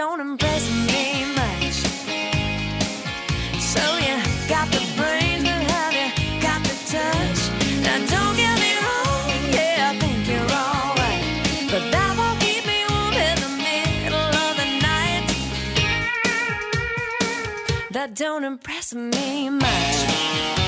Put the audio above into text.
don't impress me much. So you got the brains, but have you got the touch? Now don't get me wrong, yeah, I think you're alright, but that won't keep me warm in the middle of the night. That don't impress me much.